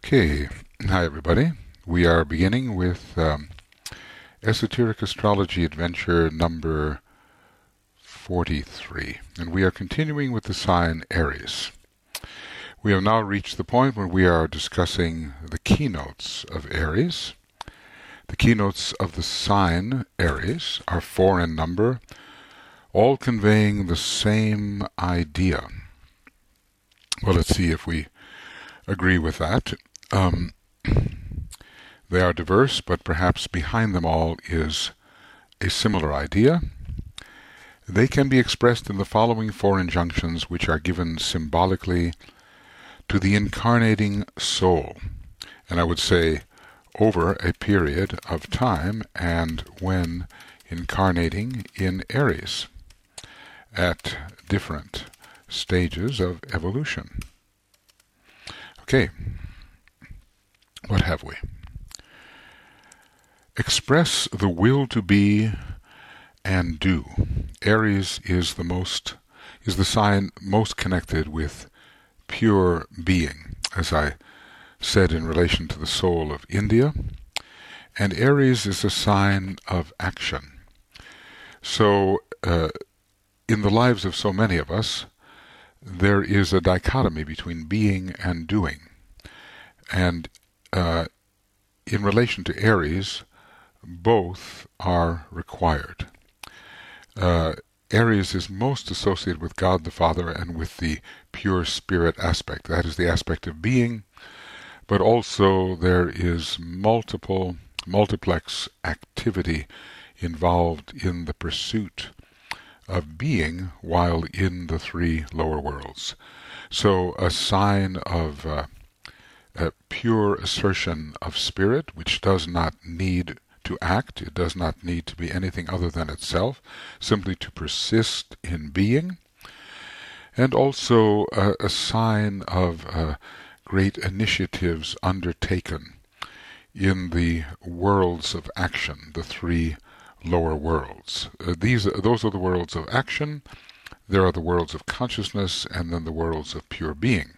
Okay, hi everybody. We are beginning with Esoteric Astrology Adventure number 43, and we are continuing with the sign Aries. We have now reached the point when we are discussing the keynotes of Aries. The keynotes of the sign Aries are 4 in number, all conveying the same idea. Well, let's see if we agree with that. They are diverse, but perhaps behind them all is a similar idea. They can be expressed in the following 4 injunctions, which are given symbolically to the incarnating soul, and I would say over a period of time and when incarnating in Aries at different stages of evolution. Okay, what have we? Express the will to be and do. Aries is the sign most connected with pure being, as I said in relation to the soul of India, and Aries is a sign of action. So in the lives of so many of us, there is a dichotomy between being and doing. And in relation to Aries, both are required. Aries is most associated with God the Father and with the pure spirit aspect. That is the aspect of being, but also there is multiplex activity involved in the pursuit of being while in the 3 lower worlds. So a sign of a pure assertion of spirit, which does not need to act. It does not need to be anything other than itself, simply to persist in being. And also a sign of great initiatives undertaken in the worlds of action, the 3 lower worlds. Those are the worlds of action. There are the worlds of consciousness, and then the worlds of pure being.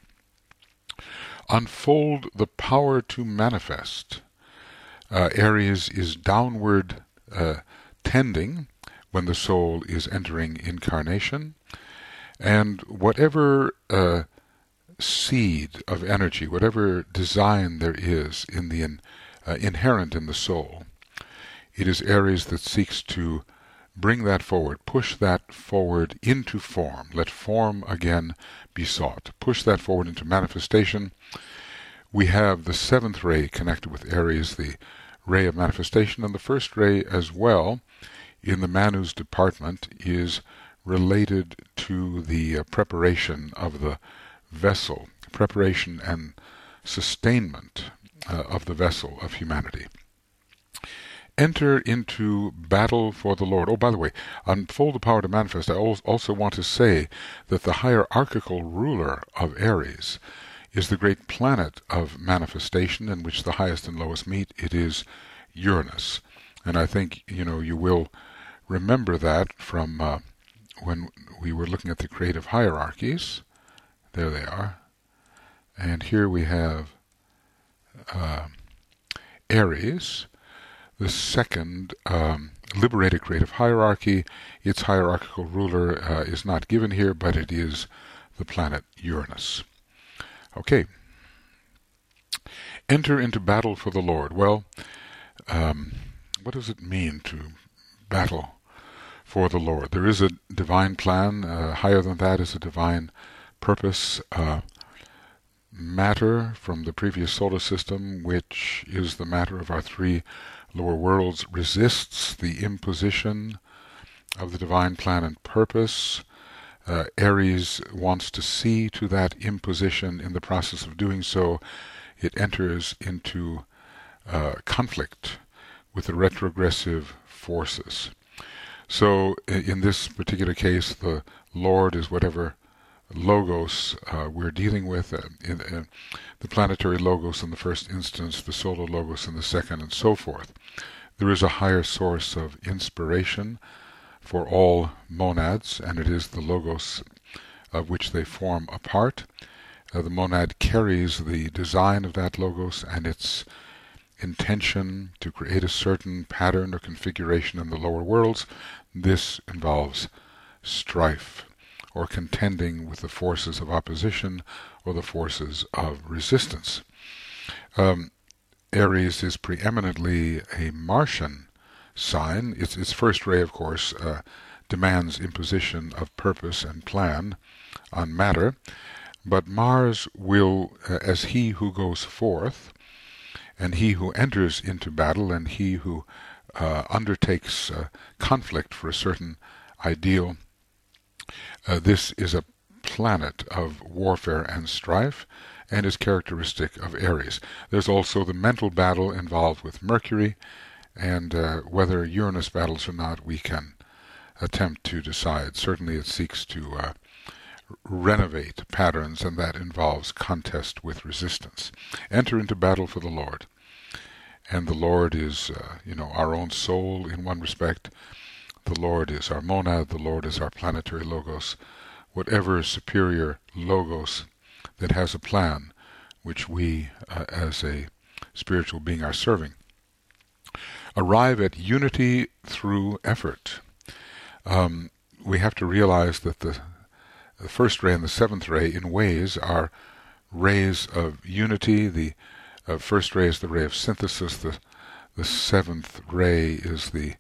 Unfold the power to manifest. Aries is downward tending when the soul is entering incarnation, and whatever seed of energy, whatever design there is in the inherent in the soul, it is Aries that seeks to bring that forward, push that forward into form. Let form again be sought. Push that forward into manifestation. We have the 7th ray connected with Aries, the ray of manifestation, and the first ray as well in the Manu's department is related to the preparation of the vessel, preparation and sustainment of the vessel of humanity. Enter into battle for the Lord. Oh, by the way, unfold the power to manifest. I also want to say that the hierarchical ruler of Aries is the great planet of manifestation in which the highest and lowest meet. It is Uranus. And I think, you will remember that from when we were looking at the creative hierarchies. There they are. And here we have Aries, the 2nd liberated creative hierarchy. Its hierarchical ruler is not given here, but it is the planet Uranus. Okay. Enter into battle for the Lord. Well, what does it mean to battle for the Lord? There is a divine plan. Higher than that is a divine purpose. Matter from the previous solar system, which is the matter of our 3 lower worlds, resists the imposition of the divine plan and purpose. Aries wants to see to that imposition. In the process of doing so, it enters into conflict with the retrogressive forces. So in this particular case, the Lord is whatever logos we're dealing with, the planetary logos in the first instance, the solar logos in the second, and so forth. There is a higher source of inspiration for all monads, and it is the logos of which they form a part. The monad carries the design of that logos and its intention to create a certain pattern or configuration in the lower worlds. This involves strife, or contending with the forces of opposition or the forces of resistance. Aries is preeminently a Martian sign. Its first ray, of course, demands imposition of purpose and plan on matter, but Mars will, as he who goes forth, and he who enters into battle, and he who undertakes conflict for a certain ideal, this is a planet of warfare and strife, and is characteristic of Aries. There's also the mental battle involved with Mercury, and whether Uranus battles or not, we can attempt to decide. Certainly it seeks to renovate patterns, and that involves contest with resistance. Enter into battle for the Lord. And the Lord is, our own soul in one respect. The Lord is our monad. The Lord is our planetary logos. Whatever superior logos that has a plan which we, as a spiritual being, are serving. Arrive at unity through effort. We have to realize that the first ray and the seventh ray, in ways, are rays of unity. The first ray is the ray of synthesis. The seventh ray is the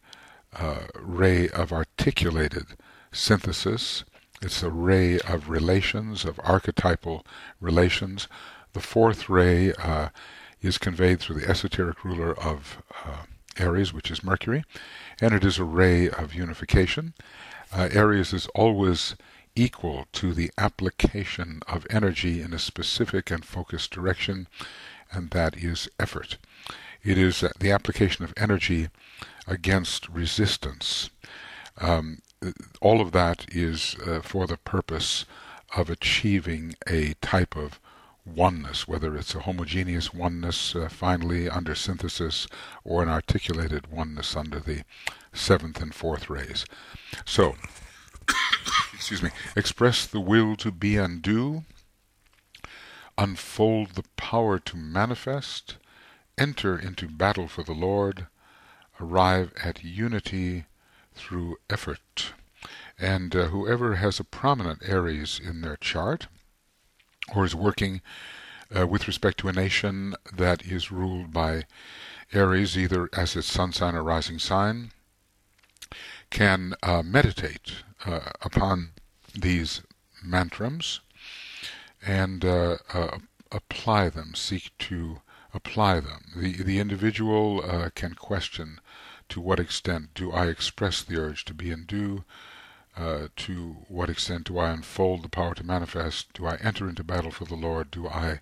ray of articulated synthesis. It's a ray of relations, of archetypal relations. The fourth ray is conveyed through the esoteric ruler of Aries, which is Mercury, and it is a ray of unification. Aries is always equal to the application of energy in a specific and focused direction, and that is effort. It is the application of energy against resistance. All of that is for the purpose of achieving a type of oneness, whether it's a homogeneous oneness finally under synthesis, or an articulated oneness under the seventh and fourth rays. So, express the will to be and do, unfold the power to manifest, enter into battle for the Lord, arrive at unity through effort. And whoever has a prominent Aries in their chart, or is working with respect to a nation that is ruled by Aries, either as its sun sign or rising sign, can meditate upon these mantrams and apply them, seek to apply them. The individual can question, to what extent do I express the urge to be and do? To what extent do I unfold the power to manifest? Do I enter into battle for the Lord? Do I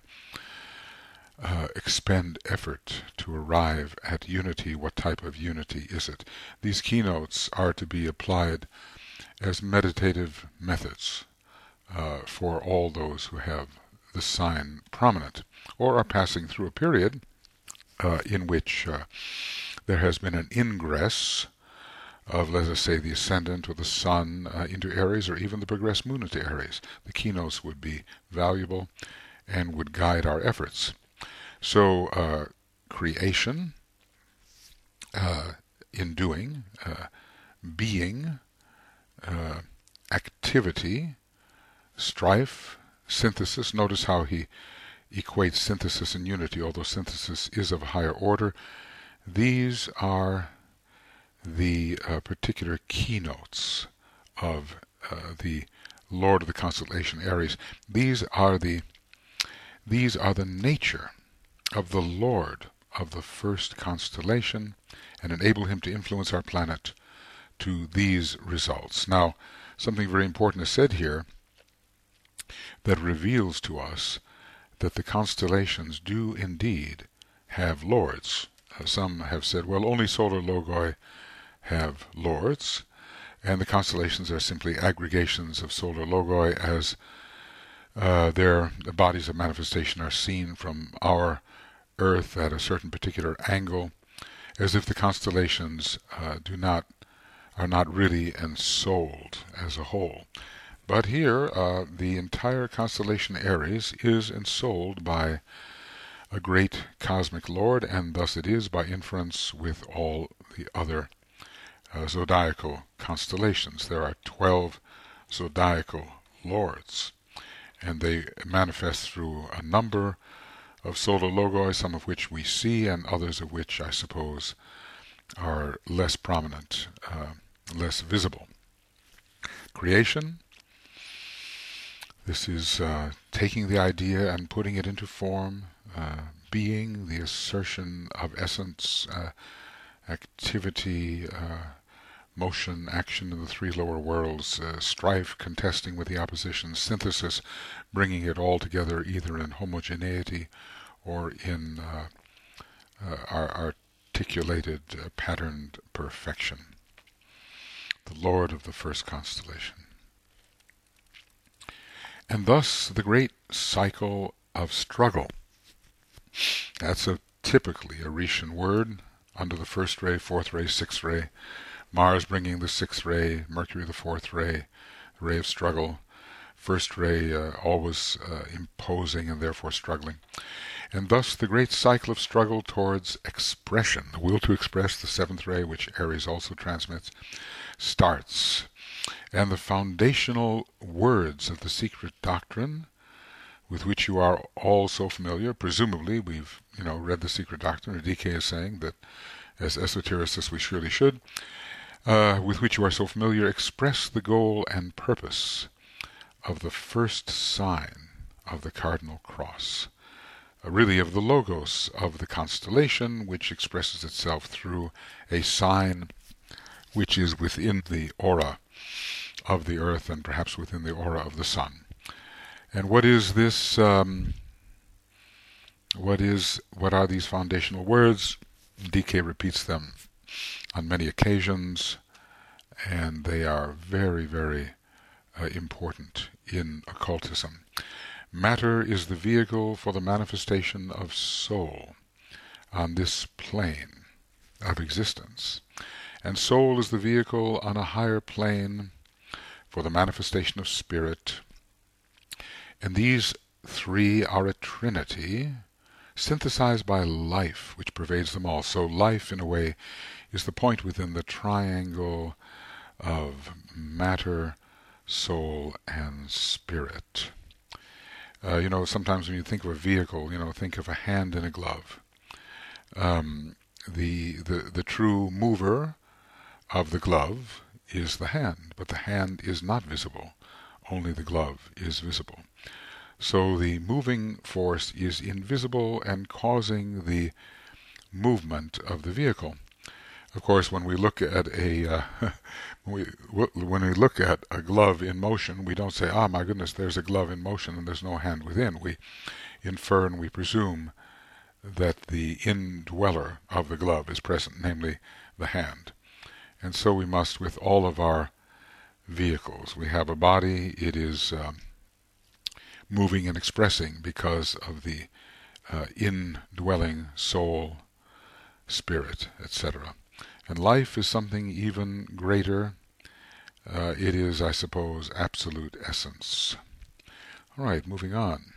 expend effort to arrive at unity? What type of unity is it? These keynotes are to be applied as meditative methods for all those who have the sign prominent, or are passing through a period in which there has been an ingress of, let us say, the ascendant or the sun into Aries, or even the progressed moon into Aries. The keynotes would be valuable and would guide our efforts. So creation, in doing, being, activity, strife, synthesis. Notice how he equates synthesis and unity, although synthesis is of a higher order. These are the particular keynotes of the Lord of the constellation Aries. These are the nature of the Lord of the first constellation, and enable him to influence our planet to these results. Now, something very important is said here that reveals to us that the constellations do indeed have lords. Some have said, well, only solar logoi have lords, and the constellations are simply aggregations of solar logoi as their bodies of manifestation are seen from our Earth at a certain particular angle, as if the constellations are not really ensouled as a whole. But here, the entire constellation Aries is ensouled by a great cosmic lord, and thus it is by inference with all the other zodiacal constellations. There are 12 zodiacal lords, and they manifest through a number of solar logoi, some of which we see, and others of which I suppose are less prominent, less visible. Creation. This is taking the idea and putting it into form, being, the assertion of essence, activity, motion, action in the three lower worlds, strife, contesting with the opposition, synthesis, bringing it all together either in homogeneity or in our articulated, patterned perfection. The Lord of the first constellation. And thus the great cycle of struggle. That's typically a Rishan word, under the first ray, fourth ray, sixth ray. Mars bringing the sixth ray, Mercury the fourth ray, the ray of struggle. First ray always imposing and therefore struggling. And thus the great cycle of struggle towards expression, the will to express, the seventh ray, which Aries also transmits, starts. And the foundational words of the secret doctrine, with which you are all so familiar, presumably we've read the secret doctrine, or DK is saying that as esotericists we surely should, with which you are so familiar, express the goal and purpose of the first sign of the cardinal cross, really of the logos of the constellation, which expresses itself through a sign which is within the aura of the earth and perhaps within the aura of the sun. And what is this? What are these foundational words? DK repeats them on many occasions, and they are very, very important in occultism. Matter is the vehicle for the manifestation of soul on this plane of existence, and soul is the vehicle on a higher plane for the manifestation of spirit. And these three are a trinity, synthesized by life, which pervades them all. So life, in a way, is the point within the triangle of matter, soul, and spirit. Sometimes when you think of a vehicle, think of a hand in a glove. The true mover of the glove is the hand, but the hand is not visible. Only the glove is visible. So the moving force is invisible and causing the movement of the vehicle. Of course, when we look at when we look at a glove in motion, we don't say, "Ah, my goodness, there's a glove in motion and there's no hand within." We infer and we presume that the indweller of the glove is present, namely the hand. And so we must with all of our vehicles. We have a body, it is moving and expressing because of the indwelling soul, spirit, etc. And life is something even greater. It is, I suppose, absolute essence. All right, moving on.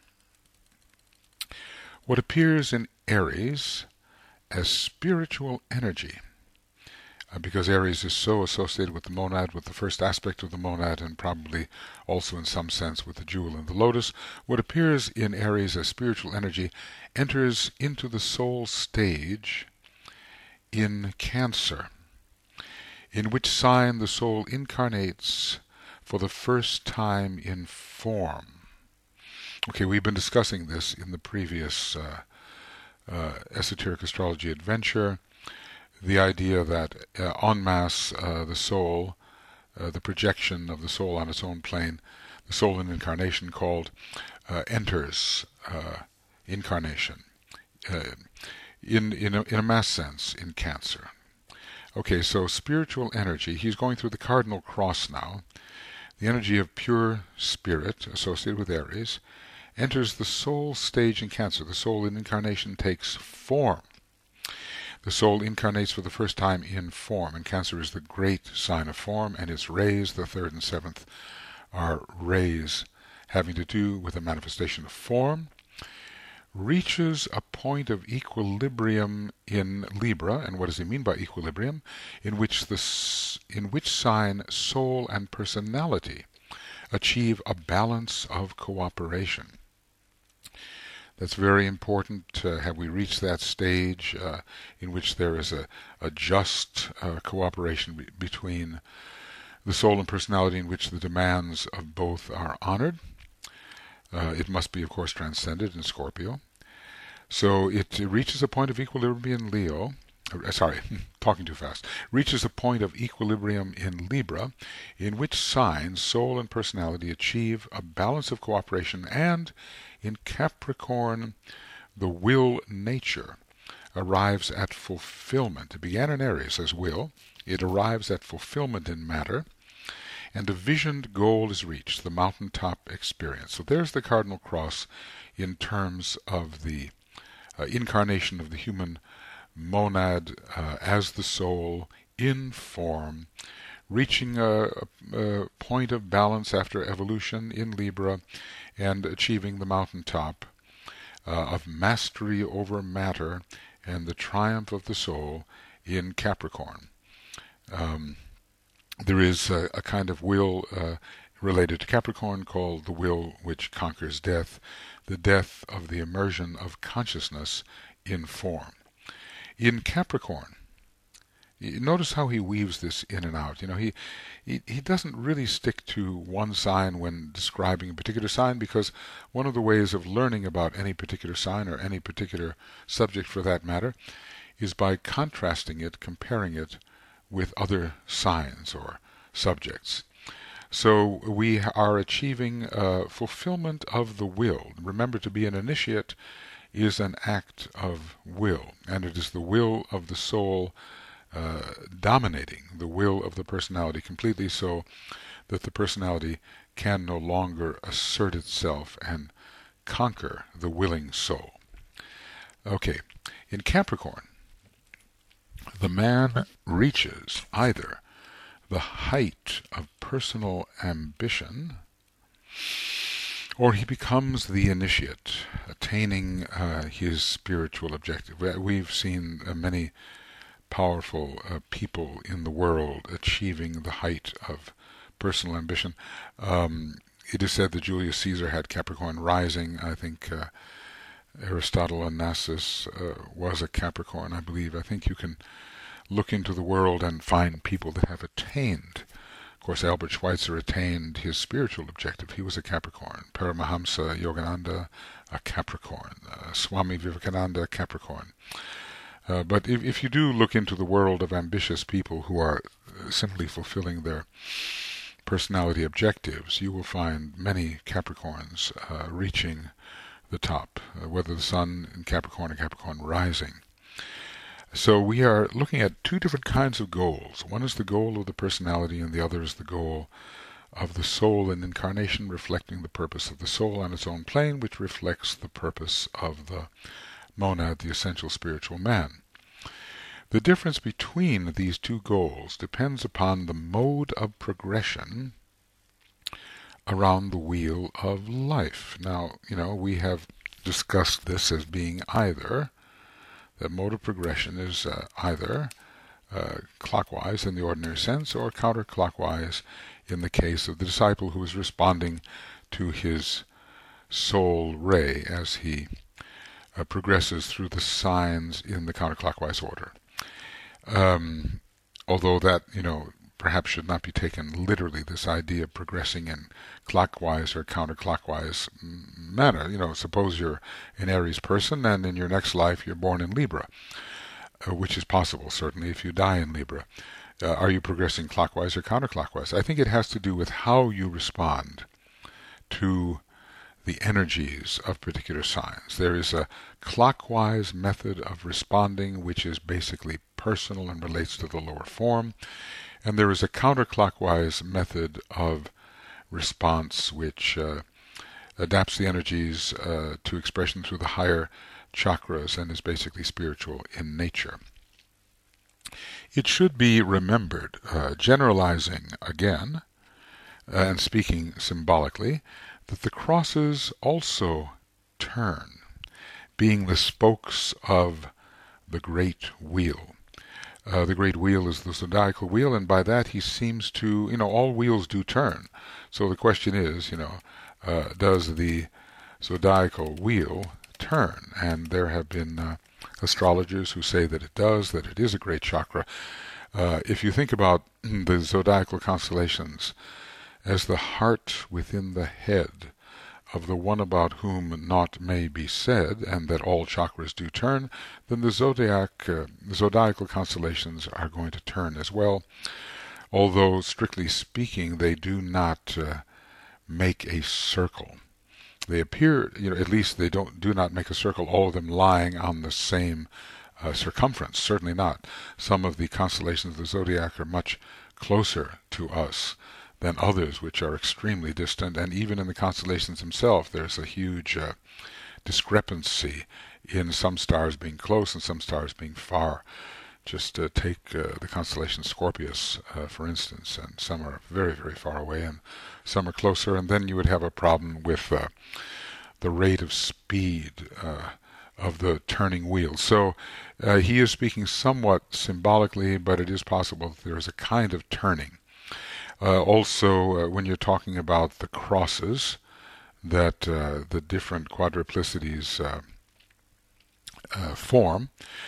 What appears in Aries as spiritual energy, because Aries is so associated with the monad, with the first aspect of the monad, and probably also in some sense with the jewel in the lotus, what appears in Aries as spiritual energy enters into the soul stage in Cancer, in which sign the soul incarnates for the first time in form. Okay, we've been discussing this in the previous Esoteric Astrology Adventure, the idea that en masse the soul, the projection of the soul on its own plane, the soul in incarnation called, enters incarnation in a mass sense in Cancer. Okay, so spiritual energy, he's going through the cardinal cross now. The energy of pure spirit associated with Aries enters the soul stage in Cancer. The soul in incarnation takes form. The soul incarnates for the first time in form, and Cancer is the great sign of form, and its rays, the third and seventh, are rays having to do with a manifestation of form, reaches a point of equilibrium in Libra. And what does he mean by equilibrium? In which sign soul and personality achieve a balance of cooperation. That's very important. Have we reached that stage in which there is a just cooperation between the soul and personality, in which the demands of both are honored? It must be, of course, transcended in Scorpio. So it reaches a point of equilibrium in Leo. Sorry, talking too fast. Reaches a point of equilibrium in Libra, in which signs soul and personality achieve a balance of cooperation, and in Capricorn, the will nature arrives at fulfillment. It began in Aries as will. It arrives at fulfillment in matter, and a visioned goal is reached, the mountaintop experience. So there's the cardinal cross in terms of the incarnation of the human monad as the soul in form, reaching a point of balance after evolution in Libra, and achieving the mountaintop of mastery over matter and the triumph of the soul in Capricorn. There is a kind of will related to Capricorn called the will which conquers death, the death of the immersion of consciousness in form. In Capricorn, notice how he weaves this in and out. He doesn't really stick to one sign when describing a particular sign, because one of the ways of learning about any particular sign, or any particular subject for that matter, is by contrasting it, comparing it with other signs or subjects. So we are achieving fulfillment of the will. Remember, to be an initiate is an act of will, and it is the will of the soul dominating the will of the personality completely, so that the personality can no longer assert itself and conquer the willing soul. Okay, in Capricorn, the man reaches either the height of personal ambition, or he becomes the initiate, attaining his spiritual objective. We've seen many powerful people in the world achieving the height of personal ambition. It is said that Julius Caesar had Capricorn rising. I think Aristotle Onassis was a Capricorn, I believe. I think you can look into the world and find people that have attained. Of course, Albert Schweitzer attained his spiritual objective. He was a Capricorn. Paramahamsa Yogananda, a Capricorn. Swami Vivekananda, Capricorn. But if you do look into the world of ambitious people who are simply fulfilling their personality objectives, you will find many Capricorns reaching the top, whether the sun in Capricorn or Capricorn rising. So we are looking at two different kinds of goals. One is the goal of the personality, and the other is the goal of the soul in incarnation, reflecting the purpose of the soul on its own plane, which reflects the purpose of the monad, the essential spiritual man. The difference between these two goals depends upon the mode of progression around the wheel of life. Now, we have discussed this as being either, the mode of progression is either clockwise in the ordinary sense, or counterclockwise in the case of the disciple who is responding to his soul ray as he progresses through the signs in the counterclockwise order. Although that, perhaps should not be taken literally, this idea of progressing in clockwise or counterclockwise manner. Suppose you're an Aries person and in your next life you're born in Libra, which is possible, certainly, if you die in Libra. Are you progressing clockwise or counterclockwise? I think it has to do with how you respond to the energies of particular signs. There is a clockwise method of responding, which is basically personal and relates to the lower form, and there is a counterclockwise method of response which adapts the energies to expression through the higher chakras and is basically spiritual in nature. It should be remembered, generalizing again, and speaking symbolically, that the crosses also turn, being the spokes of the great wheel. The great wheel is the zodiacal wheel, and by that he seems to, all wheels do turn. So the question is, does the zodiacal wheel turn? And there have been astrologers who say that it does, that it is a great chakra. If you think about the zodiacal constellations as the heart within the head of the one about whom naught may be said, and that all chakras do turn, then the zodiacal constellations are going to turn as well, although strictly speaking they do not make a circle. They appear, at least they do not make a circle, all of them lying on the same circumference. Certainly not. Some of the constellations of the zodiac are much closer to us than others, which are extremely distant, and even in the constellations themselves there's a huge discrepancy in some stars being close and some stars being far. Just take the constellation Scorpius, for instance, and some are very, very far away and some are closer, and then you would have a problem with the rate of speed of the turning wheel. So he is speaking somewhat symbolically, but it is possible that there is a kind of turning. Also, when you're talking about the crosses that the different quadruplicities form,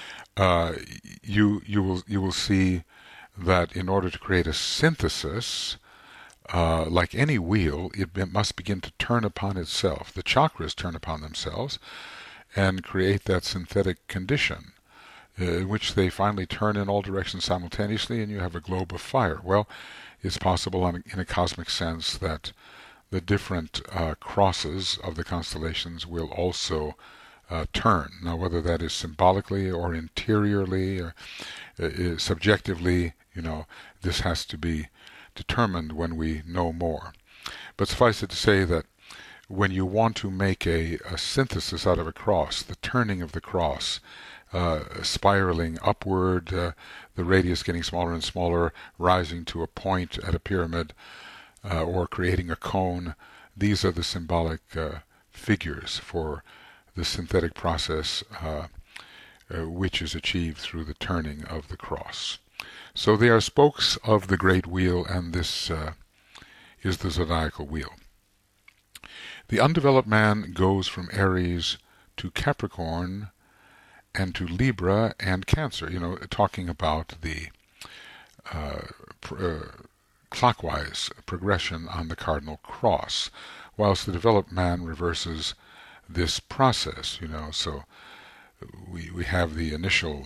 you will see that in order to create a synthesis, like any wheel, it must begin to turn upon itself. The chakras turn upon themselves and create that synthetic condition, in which they finally turn in all directions simultaneously, and you have a globe of fire. Well, it's possible in a cosmic sense that the different crosses of the constellations will also turn. Now, whether that is symbolically or interiorly or subjectively, this has to be determined when we know more. But suffice it to say that when you want to make a synthesis out of a cross, the turning of the cross, spiraling upward, the radius getting smaller and smaller, rising to a point at a pyramid, or creating a cone, these are the symbolic figures for the synthetic process which is achieved through the turning of the cross. So they are spokes of the great wheel, and this is the zodiacal wheel. The undeveloped man goes from Aries to Capricorn and to Libra and Cancer, talking about the clockwise progression on the cardinal cross, whilst the developed man reverses this process, so we have the initial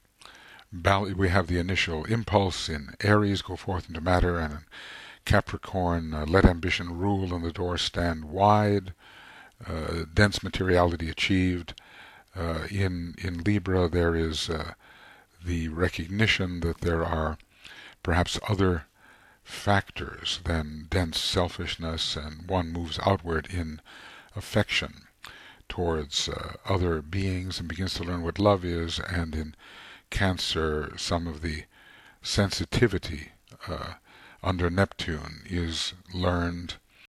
impulse in Aries, go forth into matter, and in Capricorn, let ambition rule and the door stand wide, dense materiality achieved. In Libra there is the recognition that there are perhaps other factors than dense selfishness, and one moves outward in affection towards other beings and begins to learn what love is. And in Cancer, some of the sensitivity under Neptune is learned